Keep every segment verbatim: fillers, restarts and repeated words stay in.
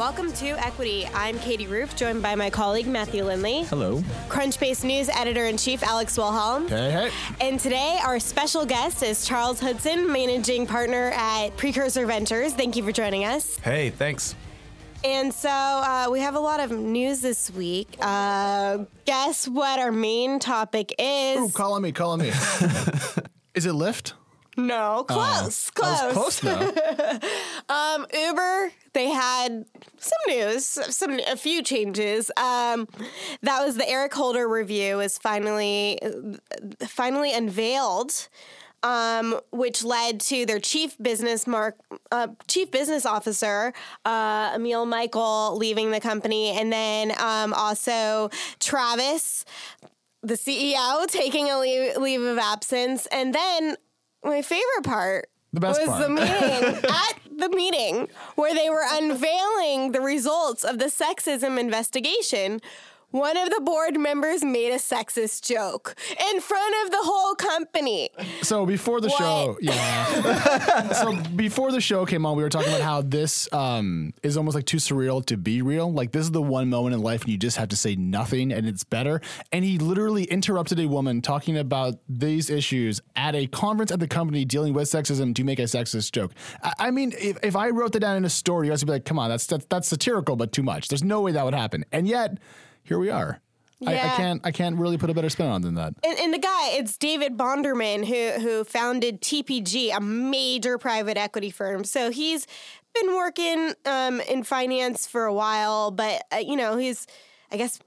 Welcome to Equity. I'm Katie Roof, joined by my colleague Matthew Lindley. Hello. Crunchbase News Editor-in-Chief Alex Wilhelm. Hey, hey. And today, our special guest is Charles Hudson, Managing Partner at Precursor Ventures. Thank you for joining us. Hey, thanks. And so uh, we have a lot of news this week. Uh, guess what our main topic is? Ooh, call on me, call on me. Is it Lyft? No, close, uh, close. I was close though. um, Uber, they had some news, some a few changes. Um, that was the Eric Holder review is finally finally unveiled. Um, which led to their chief business mark, uh, chief business officer, uh, Emil Michael, leaving the company, and then um, also Travis, the C E O, taking a leave, leave of absence, and then my favorite part the best was part. the meeting at the meeting where they were unveiling the results of the sexism investigation. One of the board members made a sexist joke in front of the whole company. So before the What? show, yeah. so before the show came on, we were talking about how this um, is almost like too surreal to be real. Like this is the one moment in life and you just have to say nothing and it's better. And he literally interrupted a woman talking about these issues at a conference at the company dealing with sexism to make a sexist joke. I, I mean, if, if I wrote that down in a story, you guys would be like, come on, that's, that's that's satirical, but too much. There's no way that would happen. And yet, here we are. I, I Yeah. can't. I can't really put a better spin on than that. And, and the guy, it's David Bonderman, who who founded T P G, a major private equity firm. So he's been working um, in finance for a while, but uh, you know, he's, I guess,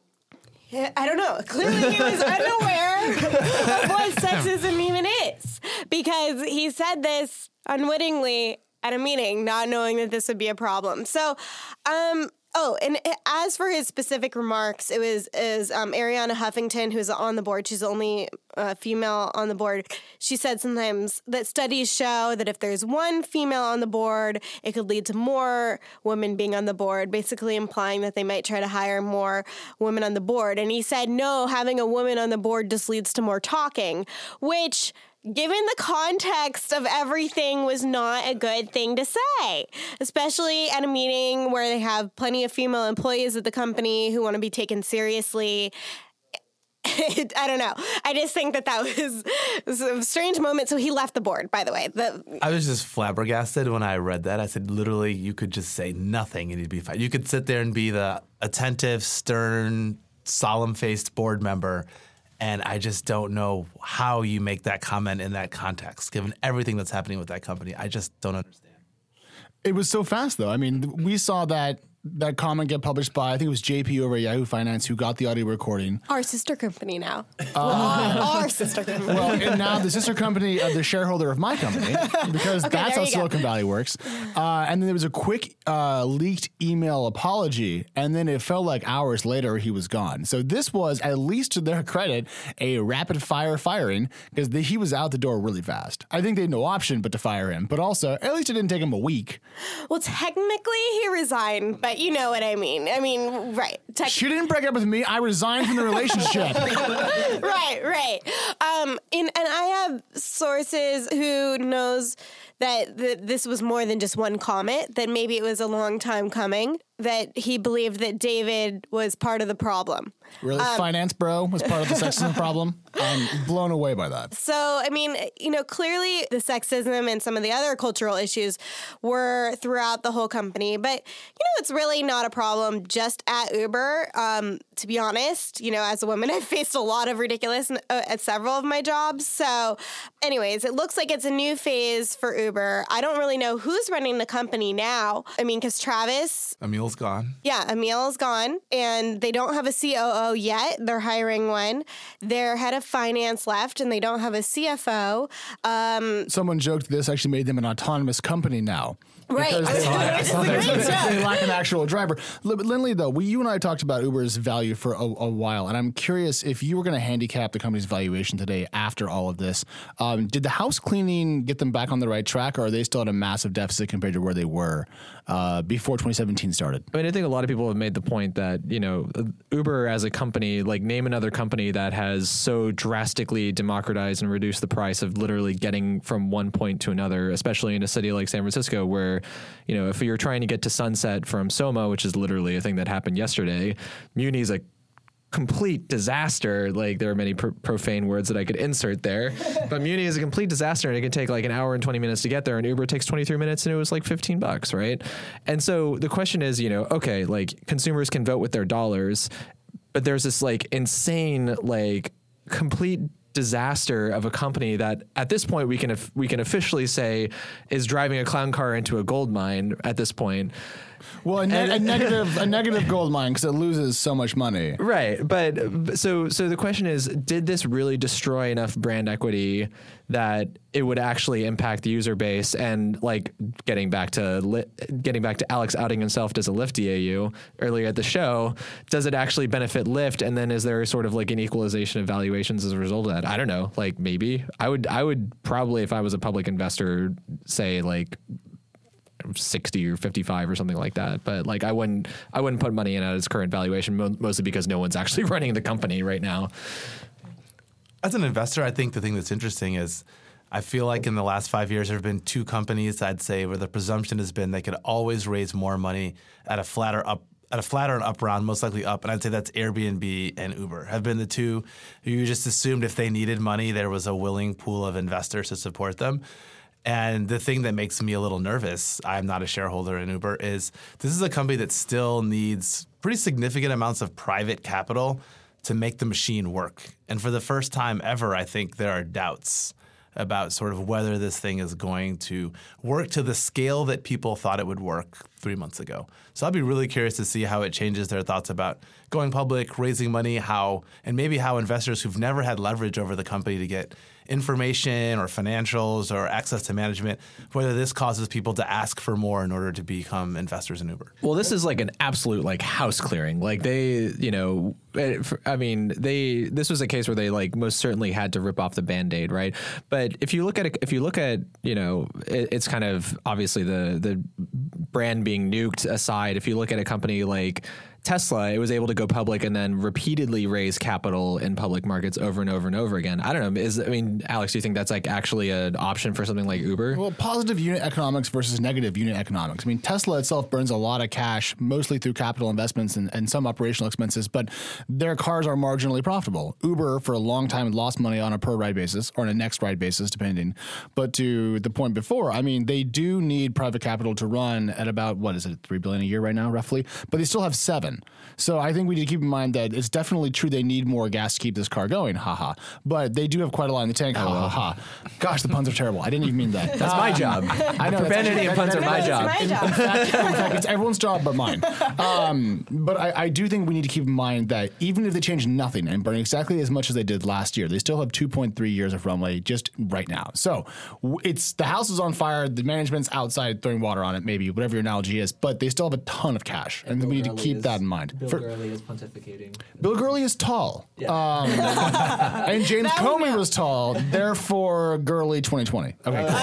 I don't know. Clearly, he was unaware of what sexism even is, because he said this unwittingly at a meeting, not knowing that this would be a problem. So, um. Oh, and as for his specific remarks, it was is um, Arianna Huffington, who's on the board. She's the only uh, female on the board. She said sometimes that studies show that if there's one female on the board, it could lead to more women being on the board, basically implying that they might try to hire more women on the board. And he said, no, having a woman on the board just leads to more talking, which, given the context of everything, was not a good thing to say, especially at a meeting where they have plenty of female employees at the company who want to be taken seriously. I don't know. I just think that that was, was a strange moment. So he left the board, by the way. The, I was just flabbergasted when I read that. I said, literally, you could just say nothing and you'd be fine. You could sit there and be the attentive, stern, solemn-faced board member, and I just don't know how you make that comment in that context, given everything that's happening with that company. I just don't understand. It was so fast, though. I mean, we saw that that comment get published by, I think it was J P over at Yahoo Finance, who got the audio recording. our sister company now. Uh, well, our, our sister company. Well, and now the sister company of the shareholder of my company, because Okay, that's there how you go. Silicon Valley works. Uh, and then there was a quick uh, leaked email apology, and then it felt like hours later he was gone. So this was, at least to their credit, a rapid fire firing, because he was out the door really fast. I think they had no option but to fire him, but also, at least it didn't take him a week. Well, technically he resigned, but you know what I mean. I mean, right. Tec- She didn't break up with me. I resigned from the relationship. right, right. Um, and, and I have sources who knows that th- this was more than just one comment, that maybe it was a long time coming, that he believed that David was part of the problem. Really? Finance bro was part of the sexism problem? I'm blown away by that. So, I mean, you know, clearly the sexism and some of the other cultural issues were throughout the whole company. But, you know, it's really not a problem just at Uber. Um, to be honest, you know, as a woman, I've faced a lot of ridiculous uh, at several of my jobs. So, anyways, it looks like it's a new phase for Uber. I don't really know who's running the company now. I mean, because Travis... Emil's gone. Yeah, Emil's gone, and they don't have a C O O yet. They're hiring one. Their head of finance left, and they don't have a C F O. Um, Someone joked this actually made them an autonomous company now. Right. Because they lack, It's a great they- joke. they lack an actual driver. Li- but Lindley, though, we, you and I talked about Uber's value for a, a while, and I'm curious if you were going to handicap the company's valuation today after all of this. Um, did the house cleaning get them back on the right track, or are they still at a massive deficit compared to where they were uh, before twenty seventeen started? it. I mean, I think a lot of people have made the point that, you know, Uber as a company, like name another company that has so drastically democratized and reduced the price of literally getting from one point to another, especially in a city like San Francisco, where, you know, if you're trying to get to Sunset from Soma, which is literally a thing that happened yesterday, Muni is a complete disaster. Like, there are many pr- profane words that I could insert there, but Muni is a complete disaster, and it can take like an hour and twenty minutes to get there, and Uber takes twenty-three minutes, and it was like fifteen bucks, right? And so the question is, you know, okay, like consumers can vote with their dollars, but there's this like insane, like complete disaster of a company that at this point we can we can officially say is driving a clown car into a gold mine at this point. Well, a, ne- a negative a negative gold mine because it loses so much money. Right. But so so the question is, did this really destroy enough brand equity that it would actually impact the user base? And like getting back to li- getting back to Alex outing himself as a Lyft D A U earlier at the show, does it actually benefit Lyft? And then is there sort of like an equalization of valuations as a result of that? I don't know. Like maybe I would I would probably, if I was a public investor, say like sixty or fifty-five or something like that. But like, I wouldn't, I wouldn't put money in at its current valuation, mo- mostly because no one's actually running the company right now. As an investor, I think the thing that's interesting is I feel like in the last five years, there have been two companies, I'd say, where the presumption has been they could always raise more money at a flatter up at a flatter and up round, most likely up. And I'd say that's Airbnb and Uber have been the two who you just assumed if they needed money, there was a willing pool of investors to support them. And the thing that makes me a little nervous, I'm not a shareholder in Uber, is this is a company that still needs pretty significant amounts of private capital to make the machine work. And for the first time ever, I think there are doubts about sort of whether this thing is going to work to the scale that people thought it would work three months ago. So I'll be really curious to see how it changes their thoughts about going public, raising money, how, and maybe how investors who've never had leverage over the company to get information or financials or access to management, whether this causes people to ask for more in order to become investors in Uber. Well, this is like an absolute like house clearing. Like they, you know, I mean, they, this was a case where they like most certainly had to rip off the Band-Aid, right? But if you look at it, if you look at, you know, it, it's kind of obviously the, the brand being nuked aside. If you look at a company like Tesla, it was able to go public and then repeatedly raise capital in public markets over and over and over again. I don't know. Is I mean, Alex, do you think that's like actually an option for something like Uber? Well, positive unit economics versus negative unit economics. I mean, Tesla itself burns a lot of cash, mostly through capital investments and, and some operational expenses, but their cars are marginally profitable. Uber, for a long time, lost money on a per ride basis or on a next ride basis, depending. But to the point before, I mean, they do need private capital to run at about, what is it, three billion dollars a year right now, roughly? But they still have seven. So I think we need to keep in mind that it's definitely true they need more gas to keep this car going, haha. But they do have quite a lot in the tank, ha ha ha. Gosh, the puns are terrible. I didn't even mean that. That's um, my job. I know. Profanity and puns are my job. My In, job. in, fact, in fact, it's everyone's job but mine. Um, but I, I do think we need to keep in mind that even if they change nothing and burn exactly as much as they did last year, they still have two point three years of runway just right now. So it's the house is on fire, the management's outside throwing water on it, maybe, whatever your analogy is, but they still have a ton of cash, and, and we need to keep is, that in mind. Bill For, Gurley is pontificating. Bill Gurley is tall. Yeah. Um, and James Comey was tall, therefore Gurley twenty twenty. Okay, cool.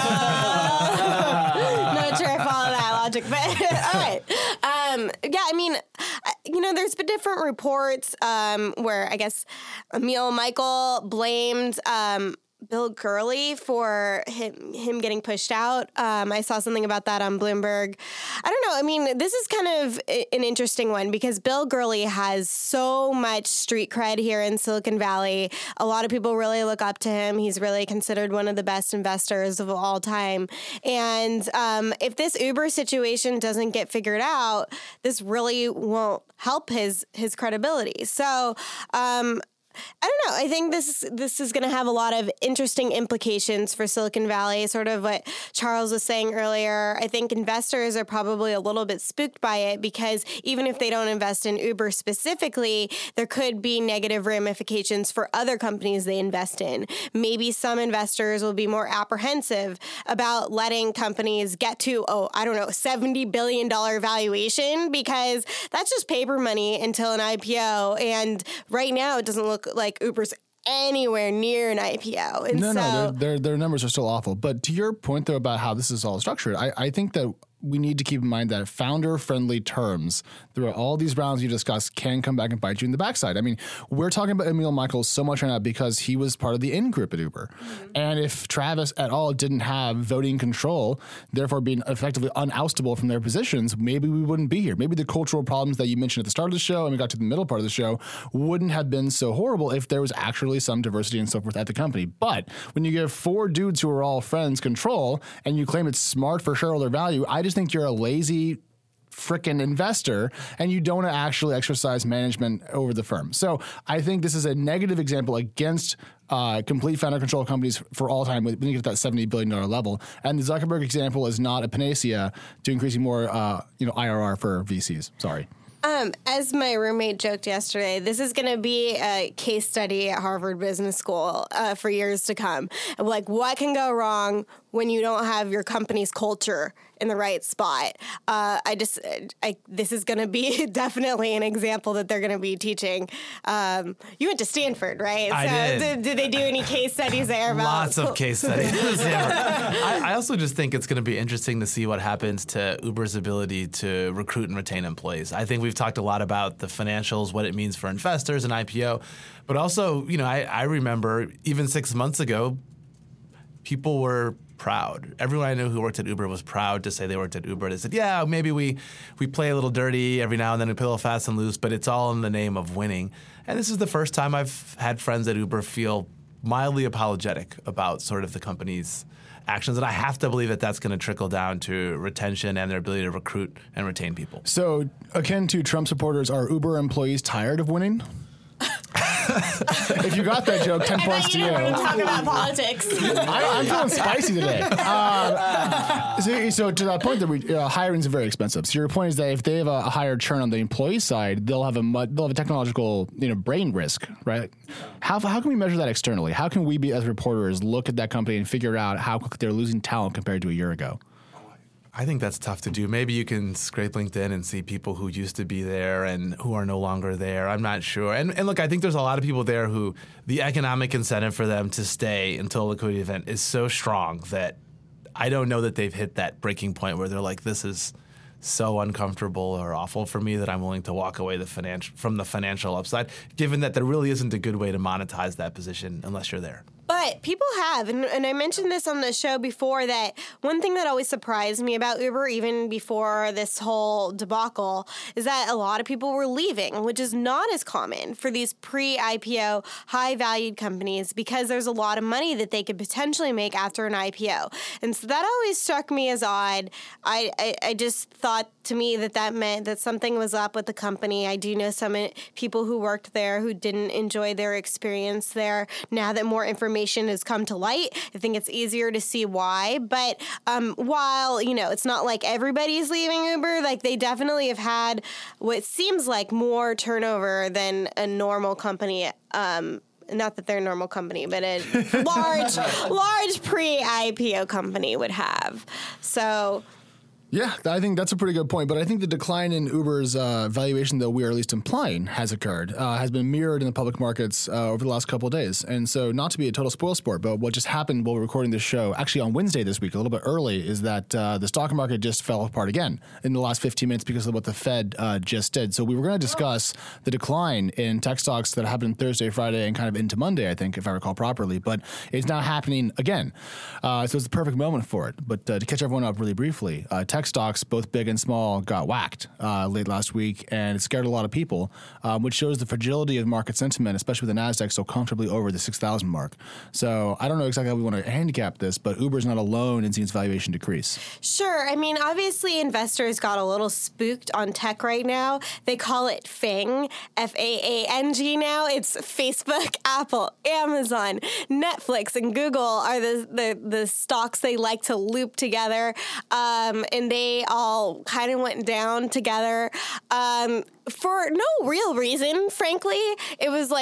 Uh, not sure I follow that logic, but all right. Um, yeah, I mean, you know, there's been different reports um, where I guess Emil Michael blamed um, Bill Gurley for him, him getting pushed out. Um, I saw something about that on Bloomberg. I don't know. I mean, this is kind of an interesting one because Bill Gurley has so much street cred here in Silicon Valley. A lot of people really look up to him. He's really considered one of the best investors of all time. And um, if this Uber situation doesn't get figured out, this really won't help his his credibility. So, um, I don't know. I think this this is going to have a lot of interesting implications for Silicon Valley, sort of what Charles was saying earlier. I think investors are probably a little bit spooked by it because even if they don't invest in Uber specifically, there could be negative ramifications for other companies they invest in. Maybe some investors will be more apprehensive about letting companies get to, oh, I don't know, seventy billion dollars valuation because that's just paper money until an I P O. And right now it doesn't look like Uber's anywhere near an I P O. And no, so, no, their, their their numbers are still awful. But to your point, though, about how this is all structured, I, I think that we need to keep in mind that founder-friendly terms throughout all these rounds you discussed can come back and bite you in the backside. I mean, we're talking about Emil Michaels so much right now because he was part of the in-group at Uber. Mm-hmm. And if Travis et al. Didn't have voting control, therefore being effectively unoustable from their positions, maybe we wouldn't be here. Maybe the cultural problems that you mentioned at the start of the show and we got to the middle part of the show wouldn't have been so horrible if there was actually some diversity and so forth at the company. But when you give four dudes who are all friends control and you claim it's smart for shareholder value, I just think you're a lazy frickin' investor and you don't actually exercise management over the firm. So I think this is a negative example against uh, complete founder control companies for all time when you get to that seventy billion dollars level. And the Zuckerberg example is not a panacea to increasing more uh, you know, I R R for V Cs. Sorry. Um, as my roommate joked yesterday, this is going to be a case study at Harvard Business School uh, for years to come. Like, what can go wrong when you don't have your company's culture in the right spot? Uh, I just, I, this is going to be definitely an example that they're going to be teaching. Um, you went to Stanford, right? I so did. did. Did they do any case studies there? About Lots of case studies. I, I also just think it's going to be interesting to see what happens to Uber's ability to recruit and retain employees. I think we've talked a lot about the financials, what it means for investors and I P O, but also, you know, I, I remember even six months ago, people were proud. Everyone I knew who worked at Uber was proud to say they worked at Uber. They said, yeah, maybe we, we play a little dirty every now and then, we play a little fast and loose, but it's all in the name of winning. And this is the first time I've had friends at Uber feel mildly apologetic about sort of the company's actions. And I have to believe that that's going to trickle down to retention and their ability to recruit and retain people. So akin to Trump supporters, are Uber employees tired of winning? If you got that joke, ten points to you. I thought you were talking about politics. I, I'm feeling spicy today. Um, so, so to that point, that uh, hiring is very expensive. So your point is that if they have a, a higher churn on the employee side, they'll have a mud, they'll have a technological you know brain risk, right? How how can we measure that externally? How can we be as reporters look at that company and figure out how quickly they're losing talent compared to a year ago? I think that's tough to do. Maybe you can scrape LinkedIn and see people who used to be there and who are no longer there. I'm not sure. And, and look, I think there's a lot of people there who the economic incentive for them to stay until a liquidity event is so strong that I don't know that they've hit that breaking point where they're like, this is so uncomfortable or awful for me that I'm willing to walk away the financial from the financial upside, given that there really isn't a good way to monetize that position unless you're there. But people have, and, and I mentioned this on the show before, that one thing that always surprised me about Uber, even before this whole debacle, is that a lot of people were leaving, which is not as common for these pre-I P O, high-valued companies, because there's a lot of money that they could potentially make after an I P O. And so that always struck me as odd. I, I, I just thought to me that that meant that something was up with the company. I do know some people who worked there who didn't enjoy their experience there. Now that more information has come to light, I think it's easier to see why. But um, while, you know, it's not like everybody's leaving Uber, like they definitely have had what seems like more turnover than a normal company. Um, not that they're a normal company, but a large, large pre-I P O company would have. So... Yeah, I think that's a pretty good point. But I think the decline in Uber's uh, valuation that we are at least implying has occurred, uh, has been mirrored in the public markets uh, over the last couple of days. And so not to be a total spoil sport, but what just happened while we're recording this show, actually on Wednesday this week, a little bit early, is that uh, the stock market just fell apart again in the last fifteen minutes because of what the Fed uh, just did. So we were going to discuss the decline in tech stocks that happened Thursday, Friday, and kind of into Monday, I think, if I recall properly. But it's now happening again. Uh, so it's the perfect moment for it. But uh, to catch everyone up really briefly, uh, tech stocks, both big and small, got whacked uh, late last week, and it scared a lot of people, um, which shows the fragility of market sentiment, especially with the NASDAQ so comfortably over the six thousand mark. So I don't know exactly how we want to handicap this, but Uber's not alone in seeing its valuation decrease. Sure. I mean, obviously, investors got a little spooked on tech right now. They call it FANG, F A A N G now. It's Facebook, Apple, Amazon, Netflix, and Google are the, the, the stocks they like to loop together, um, and they all kind of went down together um, for no real reason, frankly. It was like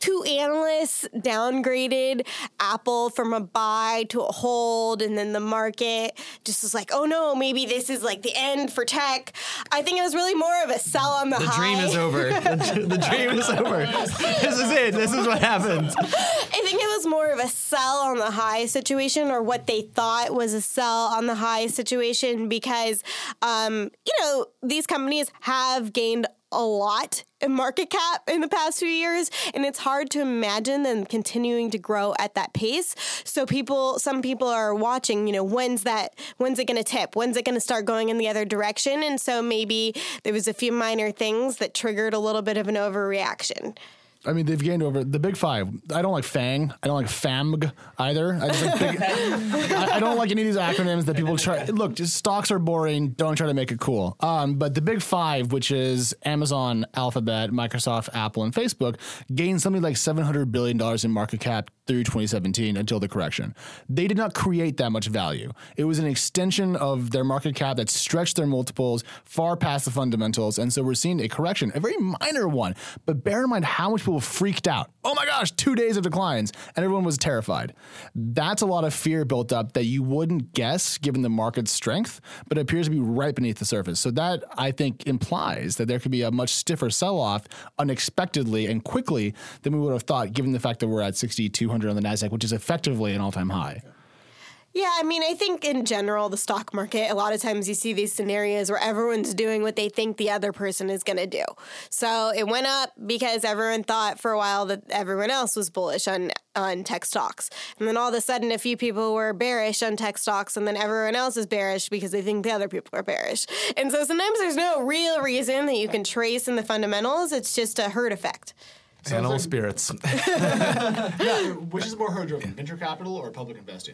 two analysts downgraded Apple from a buy to a hold, and then the market just was like, oh no, maybe this is like the end for tech. I think it was really more of a sell on the, the high. The dream is over. the, the dream is over. This is it. This is what happens. I think it was more of a sell on the high situation, or what they thought was a sell on the high situation, because, um, you know, these companies have gained a lot in market cap in the past few years, and it's hard to imagine them continuing to grow at that pace. So people, some people are watching, you know, when's that, when's it going to tip? When's it going to start going in the other direction? And so maybe there was a few minor things that triggered a little bit of an overreaction. I mean, they've gained over the big five. I don't like FANG. I don't like FAMG either. I, just like big, I, I don't like any of these acronyms that people try. Look, just stocks are boring. Don't try to make it cool. Um, but the big five, which is Amazon, Alphabet, Microsoft, Apple, and Facebook, gained something like seven hundred billion dollars in market cap through twenty seventeen until the correction. They did not create that much value. It was an extension of their market cap that stretched their multiples far past the fundamentals. And so we're seeing a correction, a very minor one. But bear in mind how much people freaked out. Oh my gosh, two days of declines, and everyone was terrified. That's a lot of fear built up that you wouldn't guess given the market's strength, but it appears to be right beneath the surface. So that, I think, implies that there could be a much stiffer sell-off unexpectedly and quickly than we would have thought, given the fact that we're at sixty-two hundred on the NASDAQ, which is effectively an all-time high. Yeah, I mean, I think in general, the stock market, a lot of times you see these scenarios where everyone's doing what they think the other person is going to do. So it went up because everyone thought for a while that everyone else was bullish on, on tech stocks. And then all of a sudden, a few people were bearish on tech stocks, and then everyone else is bearish because they think the other people are bearish. And so sometimes there's no real reason that you can trace in the fundamentals. It's just a herd effect. Animal like, spirits. Yeah, which is more herd-driven, venture capital or public investing?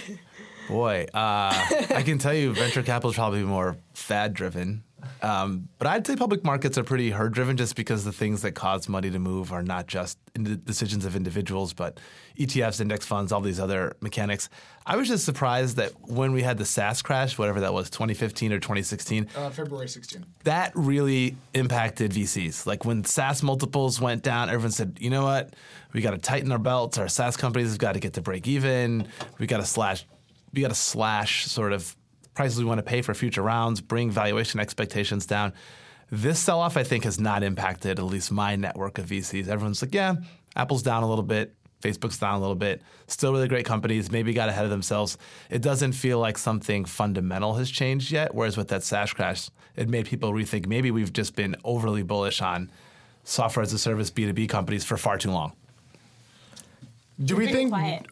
Boy, uh, I can tell you venture capital is probably more fad-driven. Um, but I'd say public markets are pretty herd-driven just because the things that cause money to move are not just decisions of individuals, but E T Fs, index funds, all these other mechanics. I was just surprised that when we had the SaaS crash, whatever that was, twenty fifteen or twenty sixteen. Uh, February sixteenth. That really impacted V Cs. Like when SaaS multiples went down, everyone said, you know what? We got to tighten our belts. Our SaaS companies have got to get to break even. We got to slash, we got to slash sort of prices we want to pay for future rounds, bring valuation expectations down. This sell-off, I think, has not impacted at least my network of V Cs. Everyone's like, yeah, Apple's down a little bit. Facebook's down a little bit. Still really great companies, maybe got ahead of themselves. It doesn't feel like something fundamental has changed yet, whereas with that SaaS crash, it made people rethink maybe we've just been overly bullish on software as a service B two B companies for far too long. Do we think? Quiet.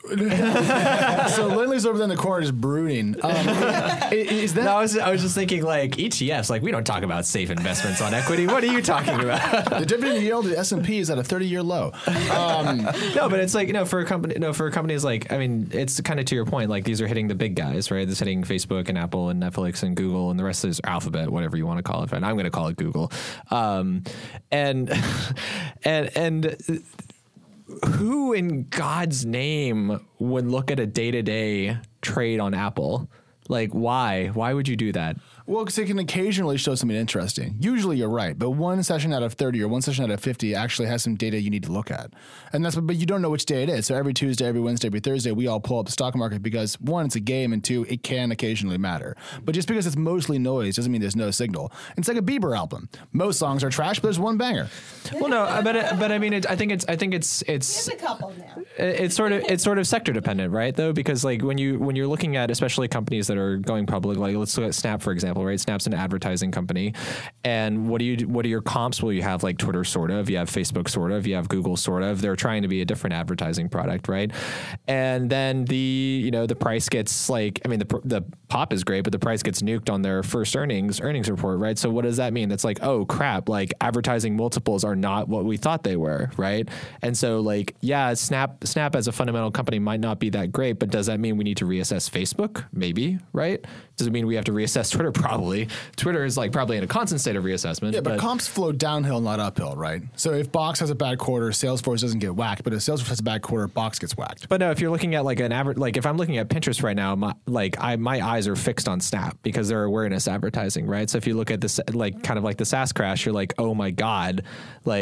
So Lindley's over there in the corner just brooding. Um, is that? No, I was, I was just thinking like E T Fs. Like we don't talk about safe investments on equity. What are you talking about? The dividend yield of the S and P is at a thirty-year low. Um, no, but it's like you know for a company, no for companies like I mean it's kind of to your point. Like these are hitting the big guys, right? This hitting Facebook and Apple and Netflix and Google and the rest is Alphabet, whatever you want to call it. And I'm going to call it Google. Um, and and and. Who in God's name would look at a day-to-day trade on Apple? Like, why? Why would you do that? Well, because it can occasionally show something interesting. Usually you're right, but one session out of thirty or one session out of fifty actually has some data you need to look at. And that's, but you don't know which day it is. So every Tuesday, every Wednesday, every Thursday, we all pull up the stock market because one, it's a game, and two, it can occasionally matter. But just because it's mostly noise doesn't mean there's no signal. It's like a Bieber album. Most songs are trash, but there's one banger. Well, no, but but I mean, it, I think it's I think it's it's There's a couple now. it's sort of it's sort of sector dependent, right? Though, because like when you when you're looking at especially companies that are going public, like let's look at Snap for example, right? Snap's an advertising company, and what do you what are your comps? Well, you have like Twitter, sort of, you have Facebook, sort of, you have Google, sort of. They're trying to be a different advertising product, right? And then the you know the price gets like I mean the the pop is great, but the price gets nuked on their first earnings earnings report, right? So what does that mean? It's like, oh crap, like advertising multiples are not what we thought they were, right? And so like yeah, Snap Snap as a fundamental company might not be that great, but does that mean we need to reassess Facebook? Maybe, right? Does it mean we have to reassess Twitter? Probably. Twitter is like probably in a constant state of reassessment. Yeah, but, but comps flow downhill, not uphill, right? So if Box has a bad quarter, Salesforce doesn't get whacked. But if Salesforce has a bad quarter, Box gets whacked. But no, if you're looking at like an average, like if I'm looking at Pinterest right now, my, like I my eyes are fixed on Snap because they're awareness advertising, right? So if you look at this, like kind of like the SaaS crash, you're like, oh my god, like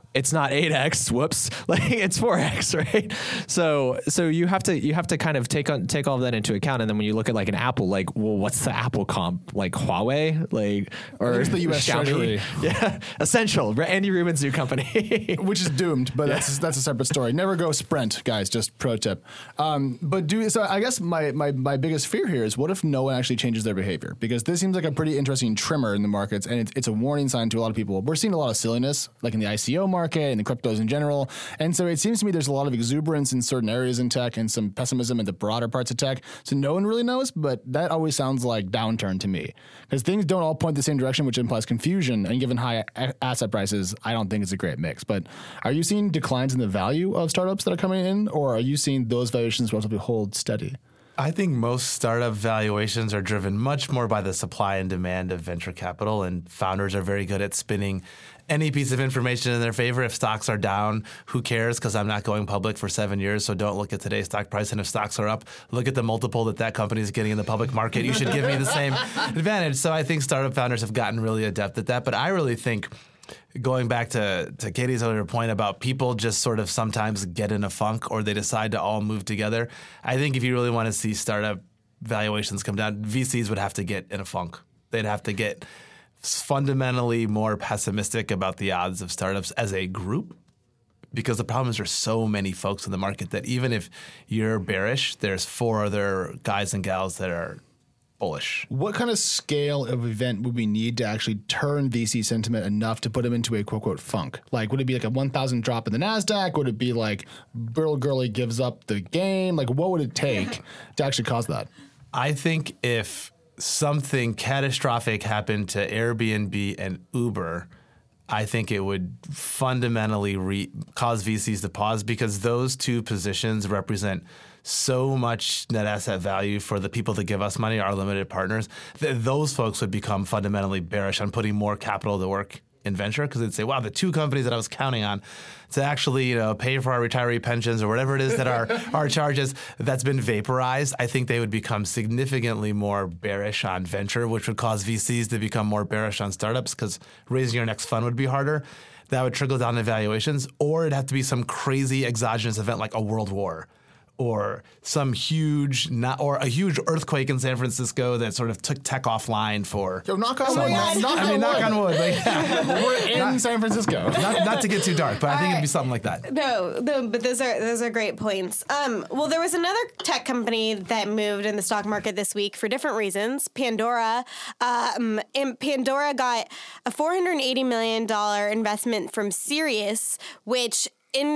it's not eight X, whoops, like it's four X, right? So so you have to you have to kind of take on take all of that into account. And then when you look at like an Apple, like, well, what's the Apple comp? Like Huawei? Like or it's the U S Xiaomi? Treasury. Yeah. Essential. Andy Rubin's new company. Which is doomed, but yeah. that's that's a separate story. Never go Sprint, guys, just pro tip. Um, but do so I guess my, my my biggest fear here is what if no one actually changes their behavior? Because this seems like a pretty interesting trimmer in the markets, and it's, it's a warning sign to a lot of people. We're seeing a lot of silliness, like in the I C O market and the cryptos in general. And so it seems to me there's a lot of exuberance in certain areas in tech and some pessimism in the broader parts of tech. So no one really knows, but that always sounds like downturn to me. Because things don't all point the same direction, which implies confusion. And given high a- asset prices, I don't think it's a great mix. But are you seeing declines in the value of startups that are coming in, or are you seeing those valuations relatively hold steady? I think most startup valuations are driven much more by the supply and demand of venture capital, and founders are very good at spinning any piece of information in their favor. If stocks are down, who cares? Because I'm not going public for seven years, so don't look at today's stock price. And if stocks are up, look at the multiple that that company is getting in the public market. You should give me the same advantage. So I think startup founders have gotten really adept at that. But I really think, going back to, to Katie's earlier point about people just sort of sometimes get in a funk or they decide to all move together, I think if you really want to see startup valuations come down, V Cs would have to get in a funk. They'd have to get fundamentally more pessimistic about the odds of startups as a group, because the problem is there's so many folks in the market that even if you're bearish, there's four other guys and gals that are bullish. What kind of scale of event would we need to actually turn V C sentiment enough to put them into a quote-unquote funk? Like, would it be like a one thousand drop in the NASDAQ? Would it be like Burl Gurley gives up the game? Like, what would it take to actually cause that? I think if something catastrophic happened to Airbnb and Uber, I think it would fundamentally re- cause V Cs to pause, because those two positions represent so much net asset value for the people that give us money, our limited partners. Th- those folks would become fundamentally bearish on putting more capital to work in venture, because they'd say, wow, the two companies that I was counting on to actually, you know, pay for our retiree pensions or whatever it is that our, our charges, that's been vaporized. I think they would become significantly more bearish on venture, which would cause V Cs to become more bearish on startups, because raising your next fund would be harder. That would trickle down to valuations, or it'd have to be some crazy exogenous event like a world war, or some huge, not, or a huge earthquake in San Francisco that sort of took tech offline for. Yo, knock on Oh wood. my God. Knock I on mean, knock wood. on wood. Like, yeah. We're in Not- San Francisco. not, not to get too dark, but I think it'd be something like that. No, no, but those are those are great points. Um, well, there was another tech company that moved in the stock market this week for different reasons. Pandora, um, and Pandora got a four hundred eighty million dollars investment from Sirius, which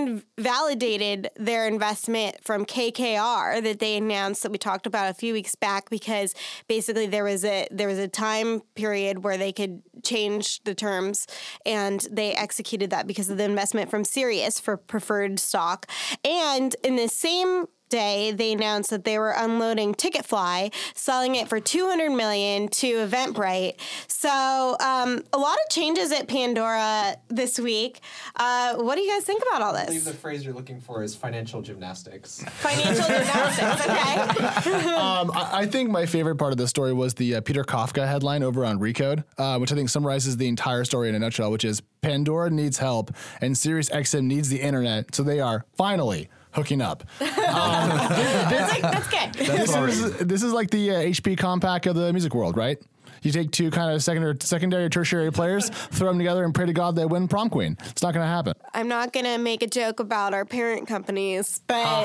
invalidated their investment from K K R that they announced that we talked about a few weeks back, because basically there was a there was a time period where they could change the terms, and they executed that because of the investment from Sirius for preferred stock. And in the same day, they announced that they were unloading Ticketfly, selling it for two hundred million dollars to Eventbrite. So um, a lot of changes at Pandora this week. Uh, what do you guys think about all I believe this? the phrase you're looking for is financial gymnastics. Financial gymnastics, okay? Um, I, I think my favorite part of this story was the uh, Peter Kafka headline over on Recode, uh, which I think summarizes the entire story in a nutshell, which is Pandora needs help and SiriusXM needs the internet, so they are finally hooking up. Um, That's, like, that's good. this, is, this is like the uh, H P Compaq of the music world, right? You take two kind of secondary, secondary, tertiary players, throw them together, and pray to God they win prom queen. It's not going to happen. I'm not going to make a joke about our parent companies, but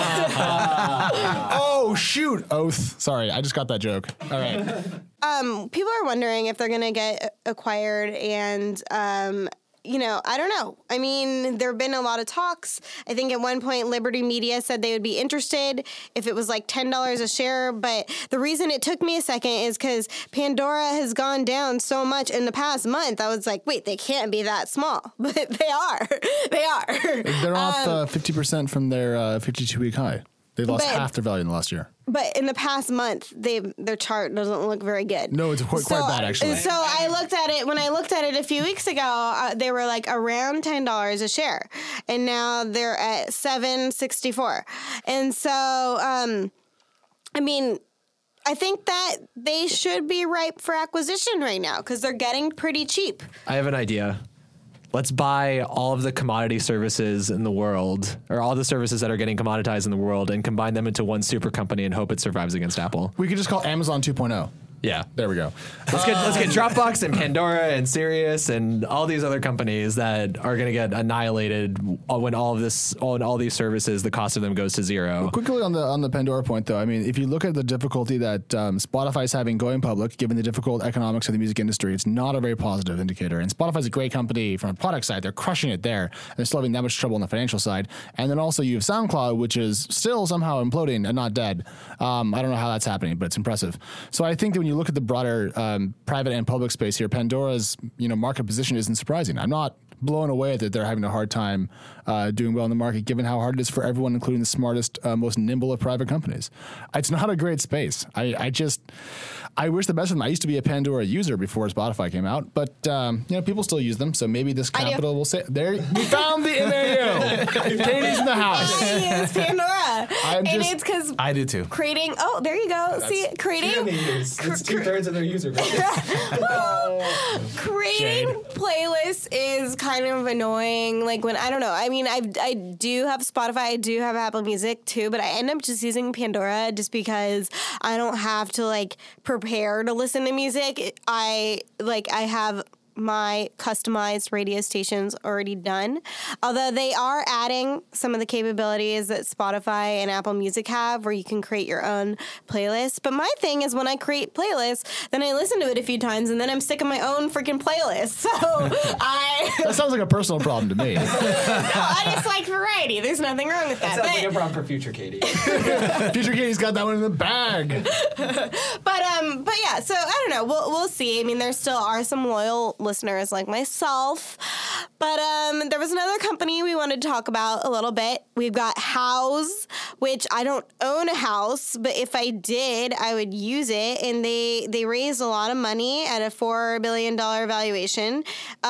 Oh, shoot. Oath. Sorry, I just got that joke. All right. um, people are wondering if they're going to get acquired, and um, you know, I don't know. I mean, there have been a lot of talks. I think at one point Liberty Media said they would be interested if it was like ten dollars a share. But the reason it took me a second is because Pandora has gone down so much in the past month. I was like, wait, they can't be that small. But they are. They are. They're off Um, uh, fifty percent from their uh, fifty-two week high. They lost But- half their value in the last year. But in the past month, they their chart doesn't look very good. No, it's quite, quite bad, actually. So I looked at it when I looked at it a few weeks ago. Uh, they were like around ten dollars a share, and now they're at seven sixty four. And so, um, I mean, I think that they should be ripe for acquisition right now because they're getting pretty cheap. I have an idea. let's buy all of the commodity services in the world, or all the services that are getting commoditized in the world, and combine them into one super company and hope it survives against Apple. We could just call Amazon two point oh. Yeah. There we go. Let's get let's get Dropbox and Pandora and Sirius and all these other companies that are going to get annihilated when all of this, all all these services, the cost of them goes to zero. Quickly on the on the Pandora point, though, I mean, if you look at the difficulty that um, Spotify is having going public, given the difficult economics of the music industry, it's not a very positive indicator. And Spotify's a great company from a product side; they're crushing it there, and they're still having that much trouble on the financial side. And then also you have SoundCloud, which is still somehow imploding and not dead. Um, I don't know how that's happening, but it's impressive. So I think that when you look at the broader Um, private and public space here, Pandora's you know market position isn't surprising. I'm not blown away that they're having a hard time uh, doing well in the market, given how hard it is for everyone, including the smartest, uh, most nimble of private companies. It's not a great space. I, I just, I wish the best of them. I used to be a Pandora user before Spotify came out, but um, you know people still use them. So maybe this capital will say, "There, we found the M A U. Katie's in the house." I use Pandora, I'm and just- it's because I do too. creating. Oh, there you go. See, creating. It's two thirds of their user base. Creating playlists is kind of annoying. Like when I don't know. I mean, I I do have Spotify. I do have Apple Music too, but I end up just using Pandora just because I don't have to like prepare to listen to music. I like I have my customized radio stations already done. Although they are adding some of the capabilities that Spotify and Apple Music have where you can create your own playlists. But my thing is when I create playlists, then I listen to it a few times and then I'm sick of my own freaking playlist. So I... That sounds like a personal problem to me. no, I just like variety. There's nothing wrong with that. Sounds But, like a problem for future Katie. Future Katie's got that one in the bag. but um, but yeah. So I don't know. We'll we'll see. I mean, there still are some loyal listeners like myself. But um, there was another company we wanted to talk about a little bit. We've got Houzz, which I don't own a house, but if I did, I would use it. And they they raised a lot of money at a four billion dollars valuation.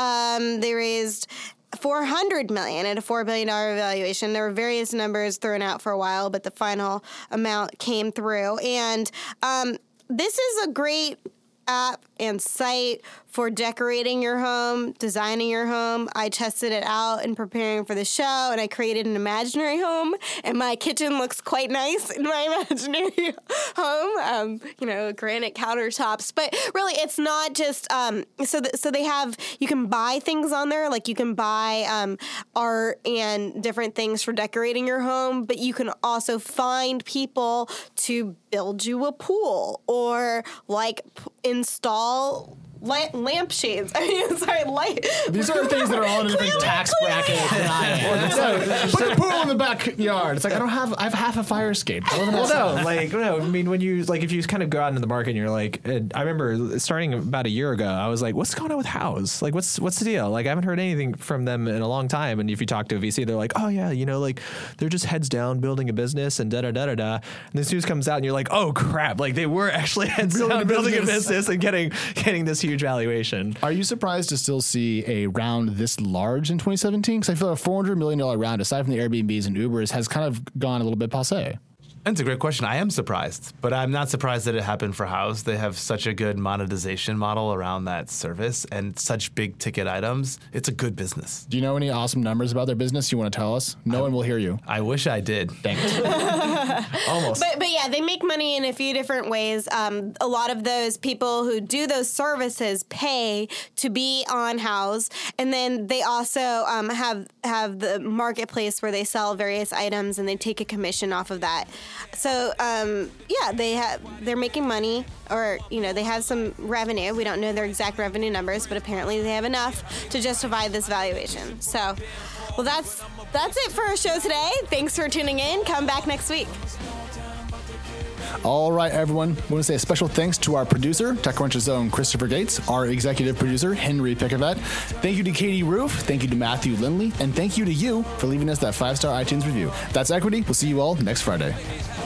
Um, they raised four hundred million dollars at a four billion dollars valuation. There were various numbers thrown out for a while, but the final amount came through. And um, this is a great app and site for decorating your home, designing your home. I tested it out in preparing for the show, and I created an imaginary home, and my kitchen looks quite nice in my imaginary home. Um, you know, granite countertops. But really, it's not just, um, so th- so they have, you can buy things on there, like you can buy um, art and different things for decorating your home, but you can also find people to build you a pool or like p- install La- lampshades. I mean, sorry, light. These are things that are all in a different Clearly- tax clearly- bracket than I am. Put the pool in the backyard. It's like I don't have. I have half a fire escape. I live in Well, outside. no, like, no, I mean, when you, like, if you kind of go out into the market and you're like, and I remember starting about a year ago, I was like, what's going on with Houzz? Like, what's, what's the deal? Like, I haven't heard anything from them in a long time. And if you talk to a V C, they're like, oh, yeah, you know, like, they're just heads down building a business and da da da da da. And this news comes out and you're like, oh, crap. Like, they were actually heads Building down a building a business. business and getting, getting this huge valuation. Are you surprised to still see a round this large in twenty seventeen? Because I feel like a four hundred million dollars round, aside from the Airbnbs and Ubers, has kind of gone a little bit passé. That's a great question. I am surprised, but I'm not surprised that it happened for Houzz. They have such a good monetization model around that service and such big ticket items. It's a good business. Do you know any awesome numbers about their business you want to tell us? No one will hear you. I wish I did. Dang it. Almost. But, but yeah, they make money in a few different ways. Um, a lot of those people who do those services pay to be on Houzz, and then they also um, have have the marketplace where they sell various items, and they take a commission off of that. So um, yeah, they have they're making money, or you know, they have some revenue. We don't know their exact revenue numbers, but apparently they have enough to justify this valuation. So, well, that's that's it for our show today. Thanks for tuning in. Come back next week. All right, everyone. I want to say a special thanks to our producer, TechCrunch's own Christopher Gates, our executive producer, Henry Pickavet. Thank you to Katie Roof. Thank you to Matthew Lindley. And thank you to you for leaving us that five-star iTunes review. That's Equity. We'll see you all next Friday.